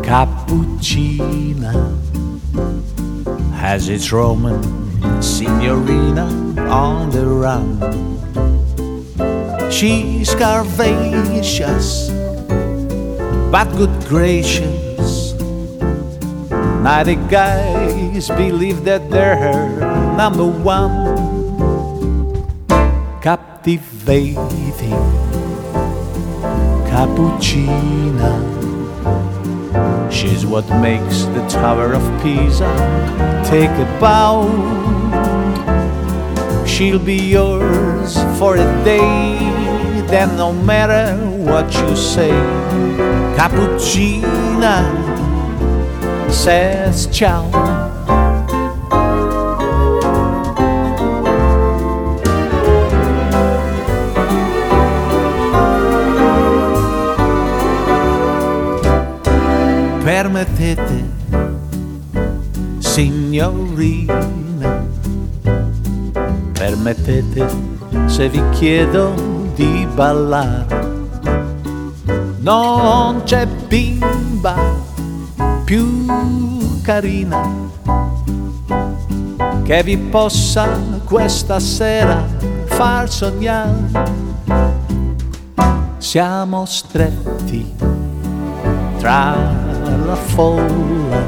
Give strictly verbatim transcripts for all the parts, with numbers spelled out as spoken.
Cappuccina has its Roman signorina on the run. She's curvaceous, but good gracious. Ninety guys believe that they're her number one. Captivating Cappuccina, she's what makes the Tower of Pisa take a bow. She'll be yours for a day, then no matter what you say, Cappuccina says ciao. Permettete, signorina, permettete se vi chiedo di ballare. Non c'è bimba più carina che vi possa questa sera far sognare. Siamo stretti tra la folla,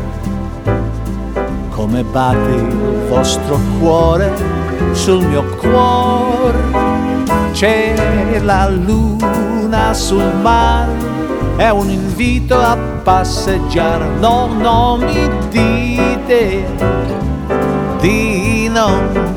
come batte il vostro cuore sul mio cuore. C'è la luna sul mare, è un invito a passeggiare. No, non mi dite di no.